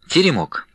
Теремок.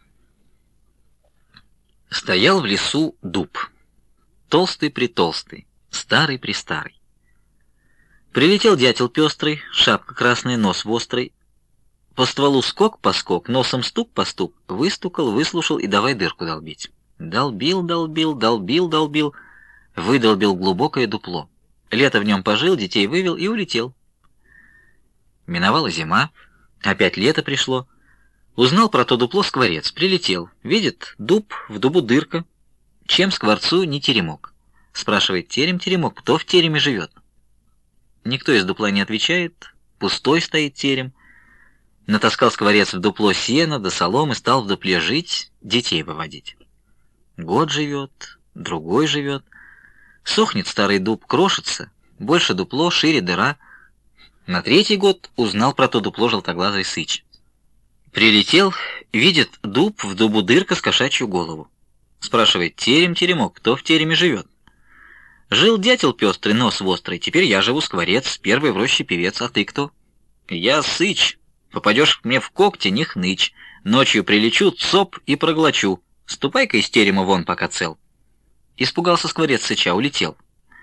Стоял в лесу дуб, толстый-притолстый, старый-престарый. Прилетел дятел пестрый, шапка красная, нос вострый. По стволу скок-поскок, носом стук-постук, выстукал, выслушал и давай дырку долбить. Долбил, долбил, долбил, долбил, выдолбил глубокое дупло. Лето в нем пожил, детей вывел и улетел. Миновала зима, опять лето пришло. Узнал про то дупло скворец, прилетел. Видит, дуб, в дубу дырка. Чем скворцу не теремок? Спрашивает терем-теремок, кто в тереме живет? Никто из дупла не отвечает, пустой стоит терем. Натаскал скворец в дупло сена до соломы, стал в дупле жить, детей выводить. Год живет, другой живет. Сохнет старый дуб, крошится, больше дупло, шире дыра. На третий год узнал про то дупло желтоглазый сыч. Прилетел, видит, дуб, в дубу дырка с кошачью голову. Спрашивает терем-теремок, кто в тереме живет? Жил дятел пестрый, нос вострый, теперь я живу скворец, первый в роще певец, а ты кто? Я сыч, попадешь мне в когти, не хнычь, ночью прилечу, цоп и проглочу, ступай-ка из терема вон, пока цел. Испугался скворец сыча, улетел.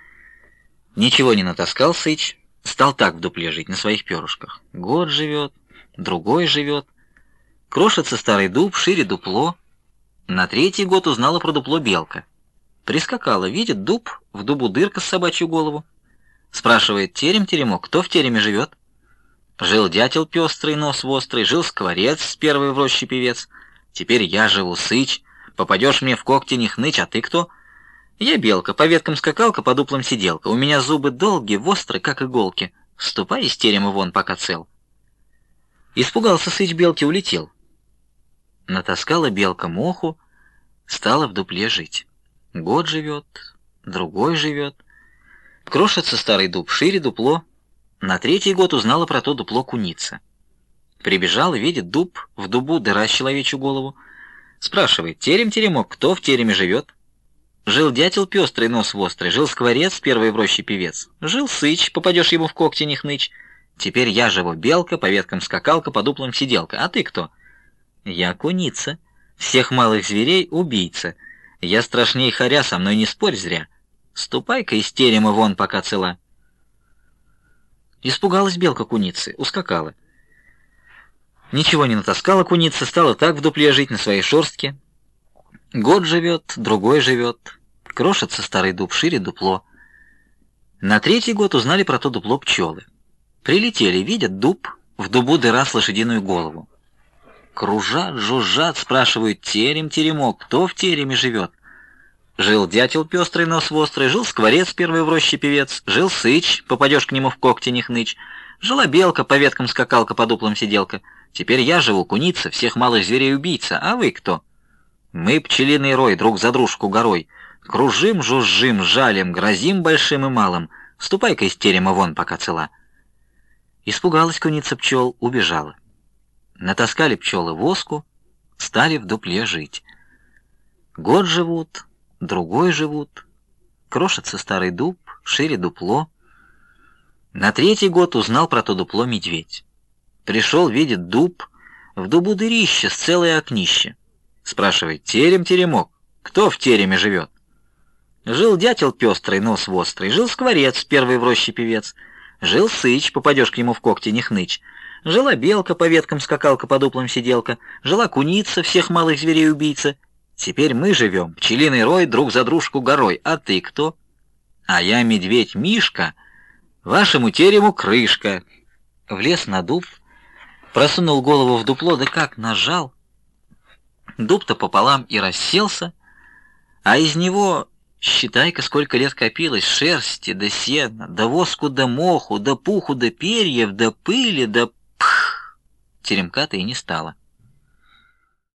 Ничего не натаскал сыч, стал так в дупле жить, на своих перышках. Год живет, другой живет. Крошится старый дуб, шире дупло. На третий год узнала про дупло белка. Прискакала, видит дуб, в дубу дырка с собачью голову. Спрашивает терем-теремок, кто в тереме живет? Жил дятел пестрый, нос вострый, жил скворец, первый в роще певец. Теперь я живу, сыч, попадешь мне в когти, не хнычь, а ты кто? Я белка, по веткам скакалка, по дуплам сиделка. У меня зубы долгие, вострые, как иголки. Ступай из терема вон, пока цел. Испугался сыч белки, улетел. Натаскала белка моху, стала в дупле жить. Год живет, другой живет. Крошится старый дуб, шире дупло. На третий год узнала про то дупло куница. Прибежала, видит дуб, в дубу дыра с человечью голову. Спрашивает, терем-теремок, кто в тереме живет? Жил дятел пестрый, нос вострый, жил скворец, первый в роще певец. Жил сыч, попадешь ему в когти, не хнычь. Теперь я живу, белка, по веткам скакалка, по дуплам сиделка. А ты кто? Я куница, всех малых зверей убийца. Я страшней хоря, со мной не спорь зря. Ступай-ка из терема вон, пока цела. Испугалась белка куницы, ускакала. Ничего не натаскала куница, стала так в дупле жить на своей шерстке. Год живет, другой живет. Крошится старый дуб, шире дупло. На третий год узнали про то дупло пчелы. Прилетели, видят дуб, в дубу дыра с лошадиную голову. Кружат, жужжат, спрашивают терем-теремок, кто в тереме живет? Жил дятел пестрый, нос вострый, жил скворец, первый в роще певец, жил сыч, попадешь к нему в когти, не хнычь. Жила белка, по веткам скакалка, по дуплам сиделка. Теперь я живу, куница, всех малых зверей убийца, а вы кто? Мы пчелиный рой, друг за дружку горой. Кружим, жужжим, жалим, грозим большим и малым. Ступай-ка из терема вон, пока цела. Испугалась куница пчел, убежала. Натаскали пчелы воску, стали в дупле жить. Год живут, другой живут. Крошится старый дуб, шире дупло. На третий год узнал про то дупло медведь. Пришел, видит дуб, в дубу дырище с целое окнище. Спрашивает, терем-теремок, кто в тереме живет? Жил дятел пестрый, нос вострый, жил скворец, первый в роще певец. Жил сыч, попадешь к нему в когти, не хнычь. Жила белка, по веткам скакалка, по дуплам сиделка. Жила куница, всех малых зверей убийца. Теперь мы живем, пчелиный рой, друг за дружку горой. А ты кто? А я медведь Мишка, вашему терему крышка. Влез на дуб, просунул голову в дупло, да как нажал. Дуб-то пополам и расселся, а из него, считай-ка, сколько лет копилось, шерсти, да сена, да воску, да моху, да пуху, да перьев, да пыли, да пх! Теремка-то и не стало.